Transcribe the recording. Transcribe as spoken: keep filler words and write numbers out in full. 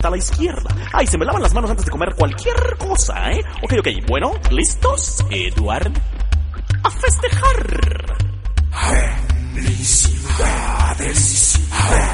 a la izquierda. Ay, se me lavan las manos antes de comer cualquier cosa, ¿eh? Ok, ok, bueno, ¿listos, Edward? ¡A festejar! Felicidades.